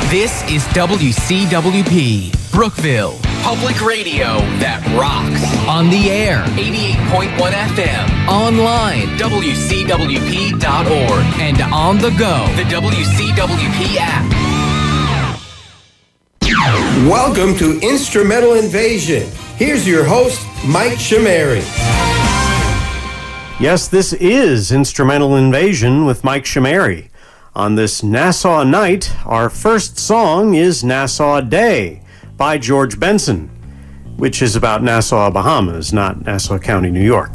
This is WCWP, Brookville, public radio that rocks. On the air, 88.1 FM. Online, WCWP.org. And on the go, the WCWP app. Welcome to Instrumental Invasion. Here's your host, Mike Shamari. Yes, this is Instrumental Invasion with Mike Shamari. On this Nassau night, our first song is Nassau Day by George Benson, which is about Nassau, Bahamas, not Nassau County, New York.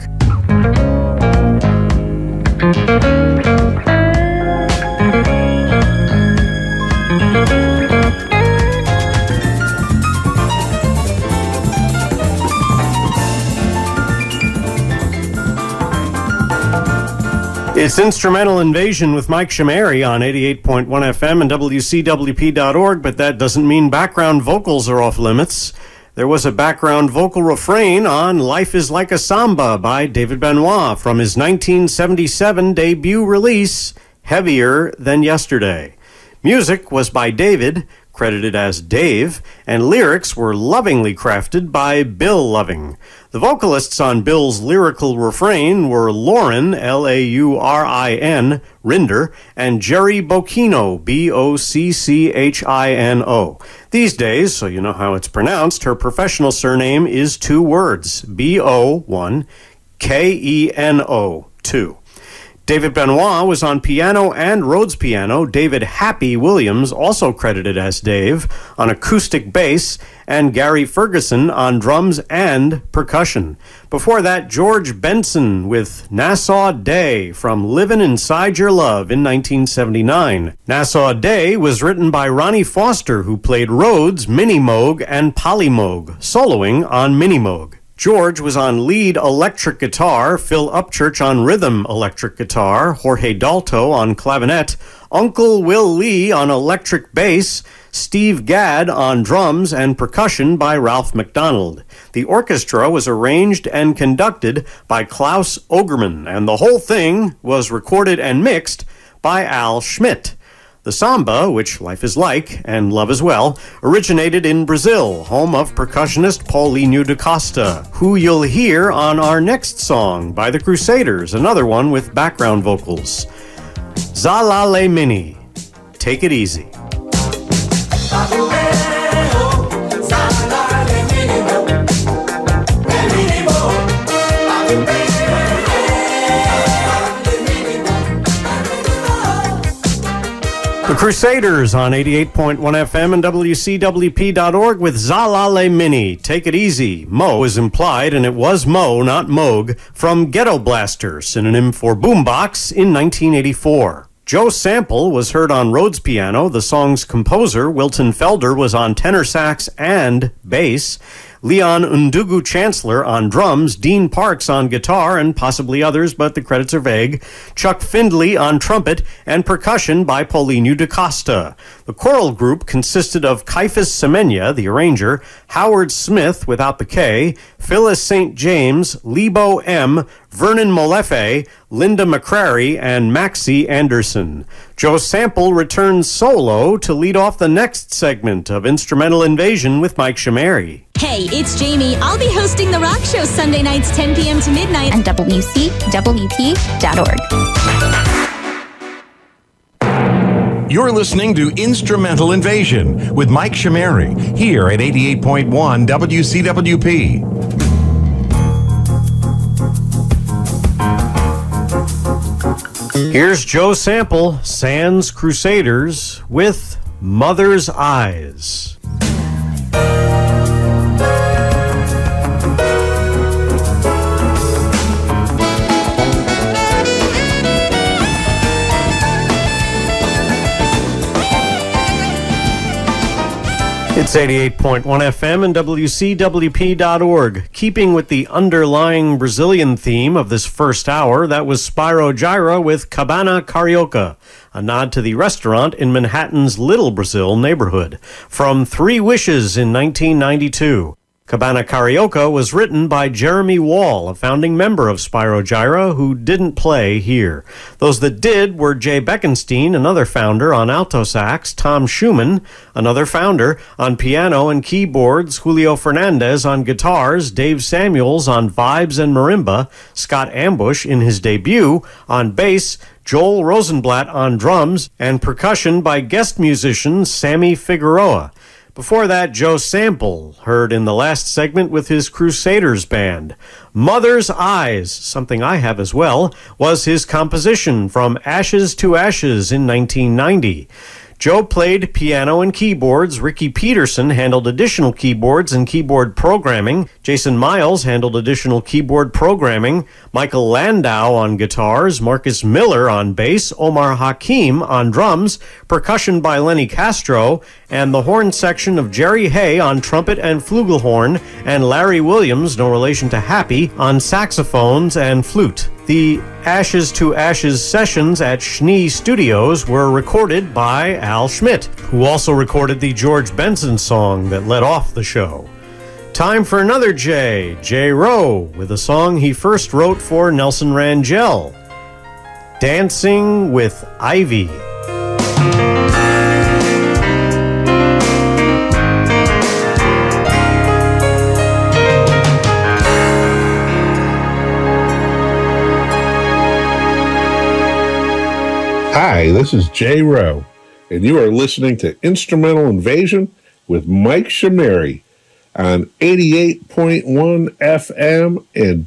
It's Instrumental Invasion with Mike Shamari on 88.1 FM and WCWP.org, but that doesn't mean background vocals are off limits. There was a background vocal refrain on Life is Like a Samba by David Benoit from his 1977 debut release, Heavier Than Yesterday. Music was by David, credited as Dave, and lyrics were lovingly crafted by Bill Loving. The vocalists on Bill's lyrical refrain were Laurin, Laurin, Rinder, and Jerry Bocchino, Bocchino. These days, so you know how it's pronounced, her professional surname is two words, Bo1, Keno 2. David Benoit was on piano and Rhodes piano, David Happy Williams, also credited as Dave, on acoustic bass, and Gary Ferguson on drums and percussion. Before that, George Benson with Nassau Day from Livin' Inside Your Love in 1979. Nassau Day was written by Ronnie Foster, who played Rhodes, Mini Moog, and Poly Moog, soloing on Mini Moog. George was on lead electric guitar, Phil Upchurch on rhythm electric guitar, Jorge Dalto on clavinet, Uncle Will Lee on electric bass, Steve Gadd on drums and percussion by Ralph McDonald. The orchestra was arranged and conducted by Klaus Ogerman, and the whole thing was recorded and mixed by Al Schmidt. The samba, which Life is Like, and Love as Well, originated in Brazil, home of percussionist Paulinho da Costa, who you'll hear on our next song by the Crusaders, another one with background vocals. Zalale Mini, Take It Easy. The Crusaders on 88.1 FM and WCWP.org with Zalale Mini, Take It Easy. Mo is implied, and it was Mo, not Moog, from Ghetto Blaster, synonym for boombox, in 1984. Joe Sample was heard on Rhodes piano. The song's composer, Wilton Felder, was on tenor sax and bass. Leon Undugu Chancellor on drums, Dean Parks on guitar, and possibly others, but the credits are vague, Chuck Findley on trumpet, and percussion by Paulinho da Costa. The choral group consisted of Caiphas Semenya, the arranger, Howard Smith, without the K, Phyllis St. James, Lebo M., Vernon Molefe, Linda McCrary, and Maxie Anderson. Joe Sample returns solo to lead off the next segment of Instrumental Invasion with Mike Shamari. Hey, it's Jamie. I'll be hosting The Rock Show Sunday nights 10 p.m. to midnight on WCWP.org. You're listening to Instrumental Invasion with Mike Shamari here at 88.1 WCWP. Here's Joe Sample, Sans Crusaders, with Mother's Eyes. It's 88.1 FM and WCWP.org. Keeping with the underlying Brazilian theme of this first hour, that was Spyro Gyra with Cabana Carioca, a nod to the restaurant in Manhattan's Little Brazil neighborhood, from Three Wishes in 1992. Cabana Carioca was written by Jeremy Wall, a founding member of Spyro Gyra, who didn't play here. Those that did were Jay Beckenstein, another founder, on alto sax, Tom Schumann, another founder, on piano and keyboards, Julio Fernandez on guitars, Dave Samuels on vibes and marimba, Scott Ambush in his debut, on bass, Joel Rosenblatt on drums, and percussion by guest musician Sammy Figueroa. Before that, Joe Sample, heard in the last segment with his Crusaders band. Mother's Eyes, something I have as well, was his composition from Ashes to Ashes in 1990. Joe played piano and keyboards. Ricky Peterson handled additional keyboards and keyboard programming. Jason Miles handled additional keyboard programming. Michael Landau on guitars. Marcus Miller on bass. Omar Hakim on drums. Percussion by Lenny Castro. And the horn section of Jerry Hay on trumpet and flugelhorn. And Larry Williams, no relation to Happy, on saxophones and flute. The Ashes to Ashes sessions at Schnee Studios were recorded by Al Schmidt, who also recorded the George Benson song that led off the show. Time for another J. J. Rowe, with a song he first wrote for Nelson Rangel, Dancing with Ivy. Hi, this is Jay Rowe, and you are listening to Instrumental Invasion with Mike Shameri on 88.1 FM and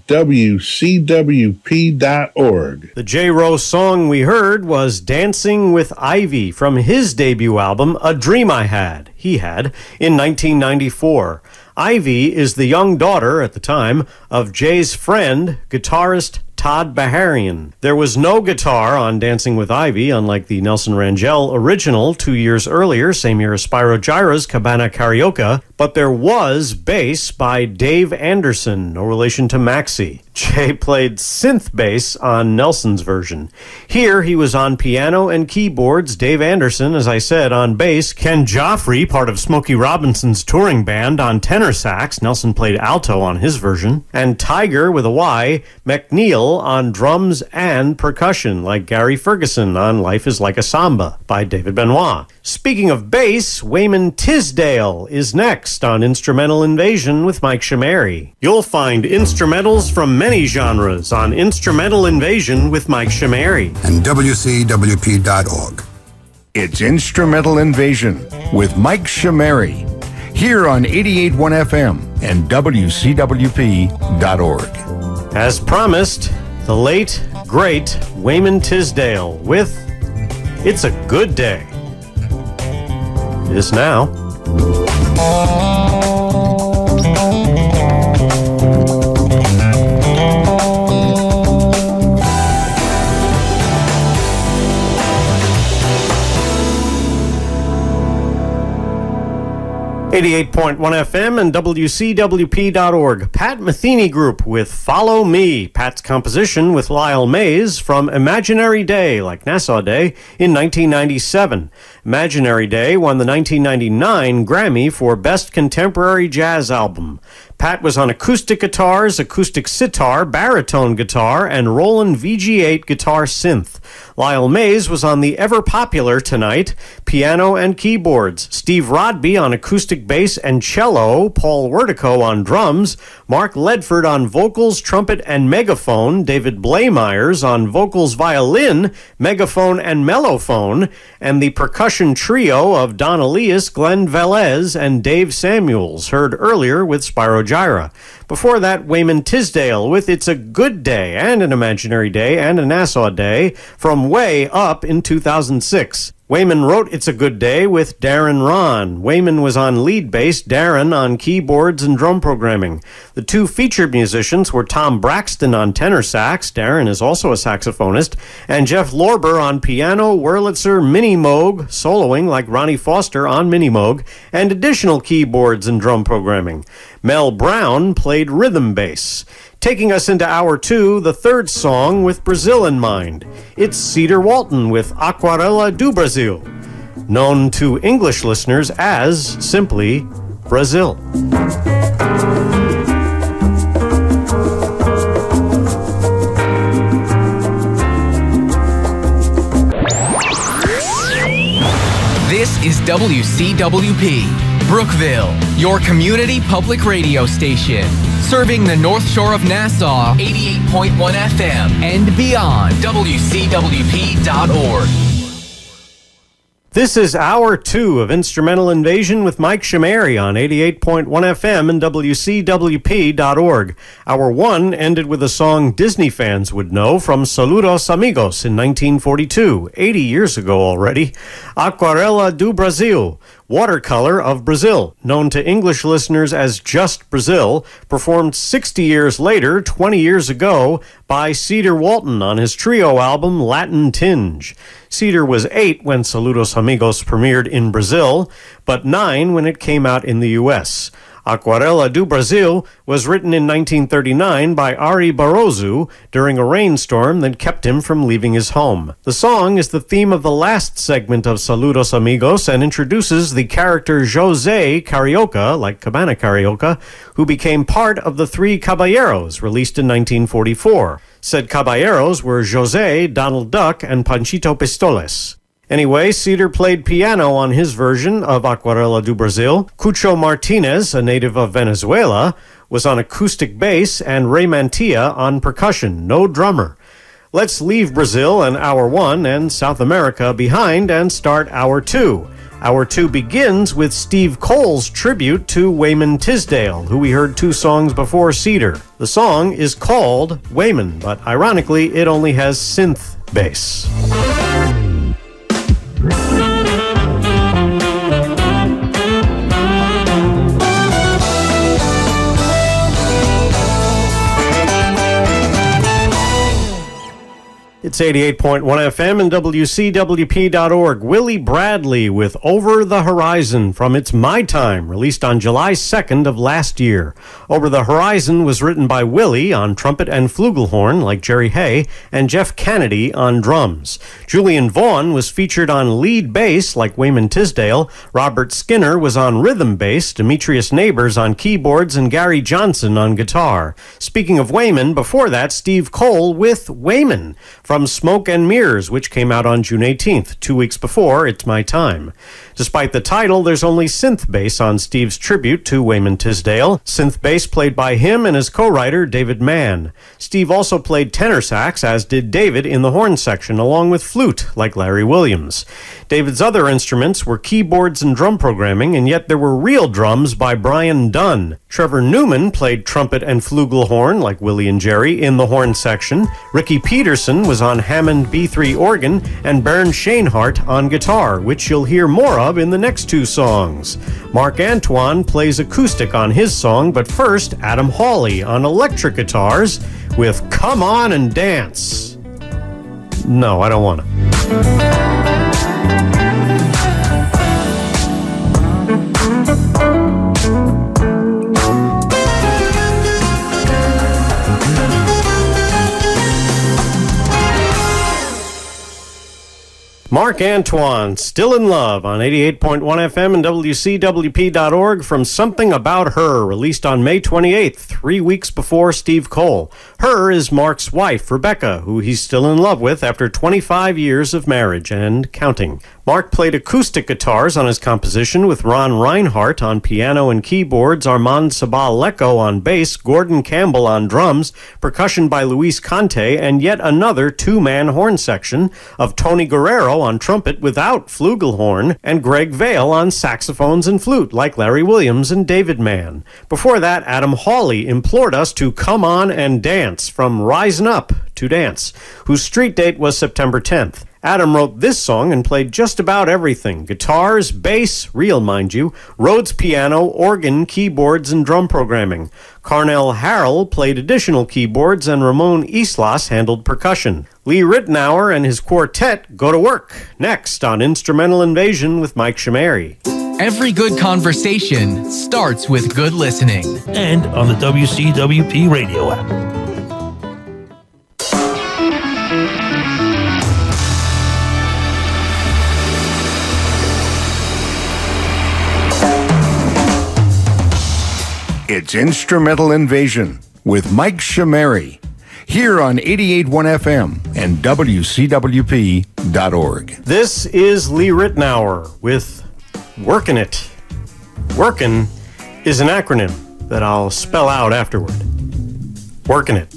WCWP.org. The J. Rowe song we heard was Dancing with Ivy from his debut album, A Dream I Had, in 1994. Ivy is the young daughter, at the time, of Jay's friend, guitarist Todd Baharian. There was no guitar on Dancing with Ivy, unlike the Nelson Rangel original 2 years earlier, same year as Spyro Gyra's Cabana Carioca, but there was bass by Dave Anderson, no relation to Maxie. Jay played synth bass on Nelson's version. Here he was on piano and keyboards, Dave Anderson, as I said, on bass, Ken Joffrey, part of Smokey Robinson's touring band, on tenor sax, Nelson played alto on his version, and Tiger, with a Y, McNeil on drums and percussion, like Gary Ferguson on Life is Like a Samba by David Benoit. Speaking of bass, Wayman Tisdale is next on Instrumental Invasion with Mike Shameri. You'll find instrumentals from many genres on Instrumental Invasion with Mike Shameri. And WCWP.org. It's Instrumental Invasion with Mike Shameri, here on 88.1 FM and WCWP.org. As promised, the late, great Wayman Tisdale with It's a Good Day. It is now. 88.1 FM and WCWP.org. Pat Metheny Group with Follow Me. Pat's composition with Lyle Mays from Imaginary Day, like Nassau Day, in 1997. Imaginary Day won the 1999 Grammy for Best Contemporary Jazz Album. Pat was on acoustic guitars, acoustic sitar, baritone guitar, and Roland VG8 guitar synth. Lyle Mays was on the ever-popular Tonight, piano and keyboards. Steve Rodby on acoustic bass and cello, Paul Wertico on drums, Mark Ledford on vocals, trumpet, and megaphone, David Blaymeyers on vocals, violin, megaphone, and mellophone, and the percussion trio of Don Elias, Glenn Velez, and Dave Samuels, heard earlier with Spyro Gyra. Before that, Wayman Tisdale with It's a Good Day and an Imaginary Day and a Nassau Day from Way Up in 2006. Wayman wrote It's a Good Day with Darren Ron. Wayman was on lead bass, Darren on keyboards and drum programming. The two featured musicians were Tom Braxton on tenor sax, Darren is also a saxophonist, and Jeff Lorber on piano, Wurlitzer, Minimoog, soloing like Ronnie Foster on Minimoog, and additional keyboards and drum programming. Mel Brown played rhythm bass. Taking us into hour two, the third song with Brazil in mind. It's Cedar Walton with Aquarela do Brasil, known to English listeners as simply Brazil. This is WCWP, Brookville, your community public radio station. Serving the North Shore of Nassau, 88.1 FM, and beyond, WCWP.org. This is Hour 2 of Instrumental Invasion with Mike Shimary on 88.1 FM and WCWP.org. Hour 1 ended with a song Disney fans would know from Saludos Amigos in 1942, 80 years ago already. Aquarela do Brasil, Watercolor of Brazil, known to English listeners as Just Brazil, performed 60 years later, 20 years ago, by Cedar Walton on his trio album Latin Tinge. Cedar was 8 when Saludos Amigos premiered in Brazil, but 9 when it came out in the U.S. Aquarela do Brasil was written in 1939 by Ari Barroso during a rainstorm that kept him from leaving his home. The song is the theme of the last segment of Saludos Amigos and introduces the character José Carioca, like Cabana Carioca, who became part of the Three Caballeros, released in 1944. Said Caballeros were José, Donald Duck, and Panchito Pistoles. Anyway, Cedar played piano on his version of Aquarela do Brasil. Cucho Martinez, a native of Venezuela, was on acoustic bass, and Ray Mantilla on percussion, no drummer. Let's leave Brazil and Hour 1 and South America behind and start Hour 2. Hour 2 begins with Steve Cole's tribute to Wayman Tisdale, who we heard 2 songs before Cedar. The song is called Wayman, but ironically, it only has synth bass. It's 88.1 FM and WCWP.org. Willie Bradley with Over the Horizon from It's My Time, released on July 2nd of last year. Over the Horizon was written by Willie on trumpet and flugelhorn, like Jerry Hay, and Jeff Kennedy on drums. Julian Vaughn was featured on lead bass, like Wayman Tisdale. Robert Skinner was on rhythm bass, Demetrius Neighbors on keyboards, and Gary Johnson on guitar. Speaking of Wayman, before that, Steve Cole with Wayman from Smoke and Mirrors, which came out on June 18th, 2 weeks before It's My Time. Despite the title, there's only synth bass on Steve's tribute to Wayman Tisdale. Synth bass played by him and his co-writer, David Mann. Steve also played tenor sax, as did David in the horn section, along with flute, like Larry Williams. David's other instruments were keyboards and drum programming, and yet there were real drums by Brian Dunn. Trevor Newman played trumpet and flugelhorn, like Willie and Jerry, in the horn section. Ricky Peterson was on Hammond B3 organ, and Bernd Schoenhardt on guitar, which you'll hear more of in the next 2 songs. Mark Antoine plays acoustic on his song, but first, Adam Hawley on electric guitars with Come On and Dance. No, I don't want to. Mark Antoine, Still in Love on 88.1 FM and WCWP.org from Something About Her, released on May 28th, 3 weeks before Steve Cole. Her is Mark's wife, Rebecca, who he's still in love with after 25 years of marriage and counting. Mark played acoustic guitars on his composition with Ron Reinhardt on piano and keyboards, Armand Sabal-Lecco on bass, Gordon Campbell on drums, percussion by Luis Conte, and yet another 2-man horn section of Tony Guerrero on trumpet without flugelhorn, and Greg Vale on saxophones and flute, like Larry Williams and David Mann. Before that, Adam Hawley implored us to come on and dance from Risin' Up to Dance, whose street date was September 10th. Adam wrote this song and played just about everything: guitars, bass, real mind you, Rhodes piano, organ, keyboards, and drum programming. Carnell Harrell played additional keyboards, and Ramon Islas handled percussion. Lee Ritenour and his quartet go to work. Next on Instrumental Invasion with Mike Shimary. Every good conversation starts with good listening. And on the WCWP radio app. It's Instrumental Invasion with Mike Shimary, here on 88.1 FM and WCWP.org. This is Lee Ritenour with Workin' It. Workin' is an acronym that I'll spell out afterward. Workin' It.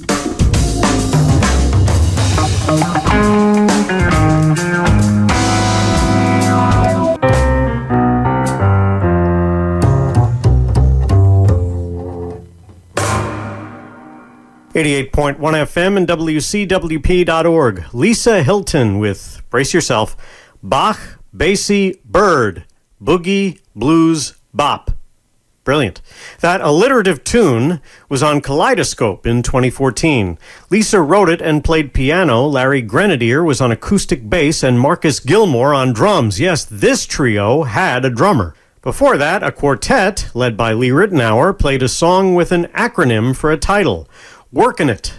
.1 FM and WCWP.org. Lisa Hilton with, brace yourself, Bach, Basie, Bird, Boogie, Blues, Bop. Brilliant. That alliterative tune was on Kaleidoscope in 2014. Lisa wrote it and played piano. Larry Grenadier was on acoustic bass and Marcus Gilmore on drums. Yes, this trio had a drummer. Before that, a quartet, led by Lee Ritenour, played a song with an acronym for a title. Workin' It,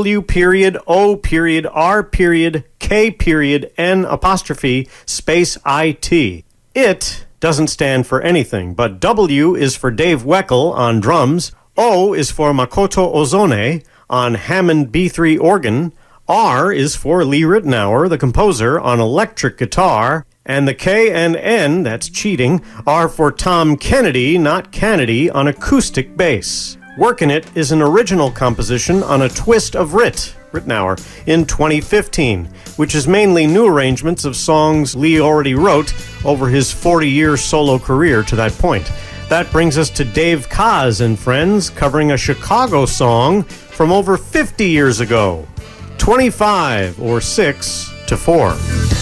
W.O.R.K.N''IT. It doesn't stand for anything, but W is for Dave Weckl on drums, O is for Makoto Ozone on Hammond B3 organ, R is for Lee Ritenour, the composer, on electric guitar, and the K and N, that's cheating, are for Tom Kennedy, not Kennedy, on acoustic bass. Workin' It is an original composition on a twist of Ritenour, in 2015, which is mainly new arrangements of songs Lee already wrote over his 40-year solo career to that point. That brings us to Dave Koz and Friends covering a Chicago song from over 50 years ago, 25 or 6 to 4.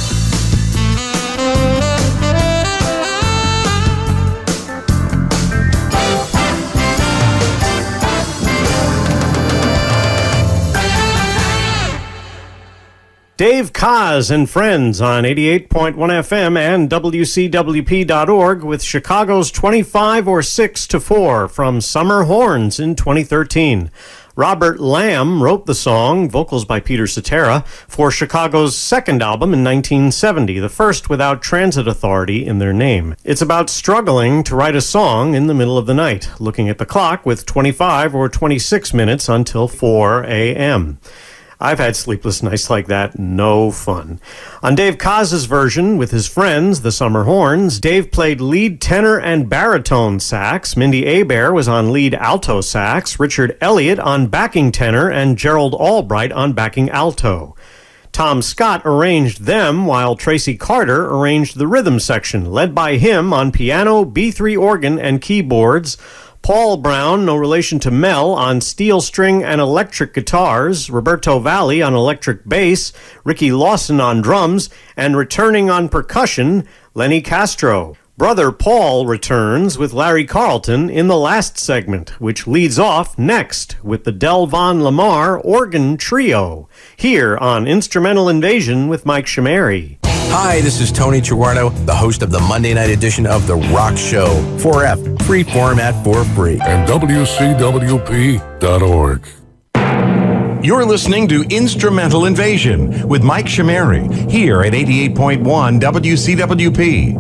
Dave Koz and Friends on 88.1 FM and WCWP.org with Chicago's 25 or 6 to 4 from Summer Horns in 2013. Robert Lamb wrote the song, vocals by Peter Cetera, for Chicago's second album in 1970, the first without Transit Authority in their name. It's about struggling to write a song in the middle of the night, looking at the clock with 25 or 26 minutes until 4 a.m. I've had sleepless nights like that. No fun. On Dave Koz's version with his friends, the Summer Horns, Dave played lead tenor and baritone sax. Mindy Abair was on lead alto sax, Richard Elliott on backing tenor, and Gerald Albright on backing alto. Tom Scott arranged them, while Tracy Carter arranged the rhythm section, led by him on piano, B3 organ, and keyboards. Paul Brown, no relation to Mel, on steel string and electric guitars, Roberto Valli on electric bass, Ricky Lawson on drums, and returning on percussion, Lenny Castro. Brother Paul returns with Larry Carlton in the last segment, which leads off next with the Del Von Lamar Organ Trio, here on Instrumental Invasion with Mike Shamari. Hi, this is Tony Chiguardo, the host of the Monday night edition of The Rock Show. 4F, free format for free. And WCWP.org. You're listening to Instrumental Invasion with Mike Shamari here at 88.1 WCWP.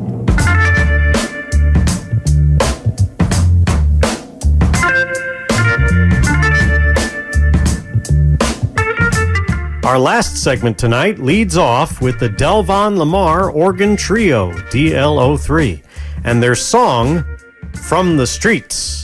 Our last segment tonight leads off with the Del Von Lamar Organ Trio, DLO3, and their song, From the Streets.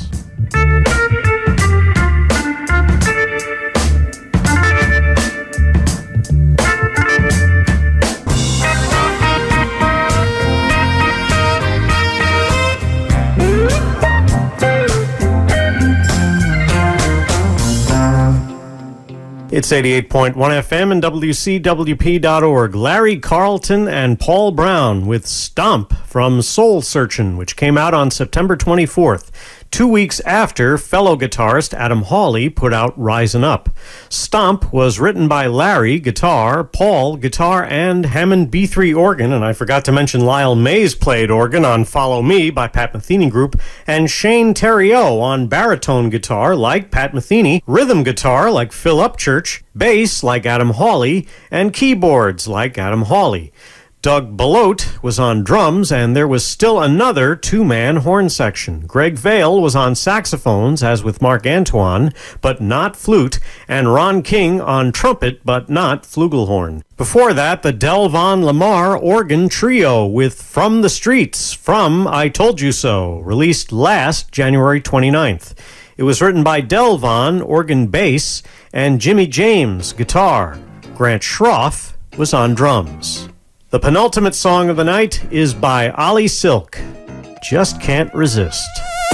It's 88.1 FM and WCWP.org. Larry Carlton and Paul Brown with Stomp from Soul Searchin', which came out on September 24th, 2 weeks after fellow guitarist Adam Hawley put out Risin' Up. Stomp was written by Larry, guitar, Paul, guitar, and Hammond B3 organ, and I forgot to mention Lyle Mays played organ on Follow Me by Pat Metheny Group, and Shane Theriot on baritone guitar like Pat Metheny, rhythm guitar like Phil Upchurch, bass like Adam Hawley, and keyboards like Adam Hawley. Doug Belote was on drums, and there was still another two-man horn section. Greg Vale was on saxophones, as with Mark Antoine, but not flute, and Ron King on trumpet, but not flugelhorn. Before that, the Del Von Lamar organ trio with From the Streets, from I Told You So, released last January 29th. It was written by Del Von, organ bass, and Jimmy James, guitar. Grant Schroff was on drums. The penultimate song of the night is by Ali Silk, Just Can't Resist.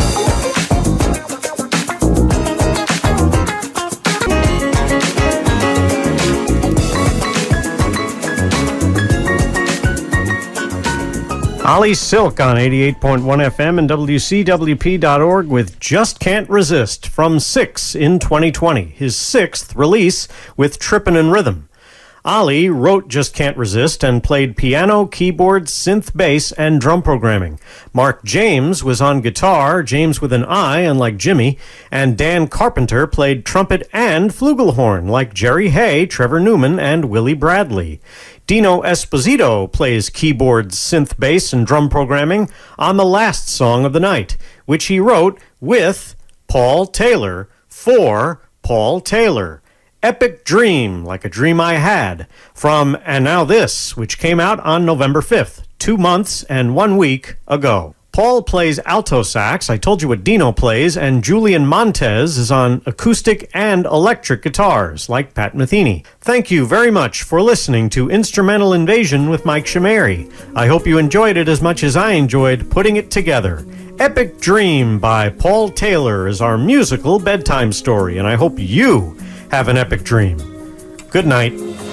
Ali Silk on 88.1 FM and WCWP.org with Just Can't Resist from 6 in 2020, his sixth release with Trippin' in Rhythm. Ali wrote Just Can't Resist and played piano, keyboard, synth bass, and drum programming. Mark James was on guitar, James with an I, unlike Jimmy, and Dan Carpenter played trumpet and flugelhorn, like Jerry Hay, Trevor Newman, and Willie Bradley. Dino Esposito plays keyboards, synth bass, and drum programming on the last song of the night, which he wrote with Paul Taylor for Paul Taylor. Epic Dream, Like a Dream I Had, from And Now This, which came out on November 5th, 2 months and 1 week ago. Paul plays alto sax, I told you what Dino plays, and Julian Montez is on acoustic and electric guitars, like Pat Metheny. Thank you very much for listening to Instrumental Invasion with Mike Shamari. I hope you enjoyed it as much as I enjoyed putting it together. Epic Dream by Paul Taylor is our musical bedtime story, and I hope you have an epic dream. Good night.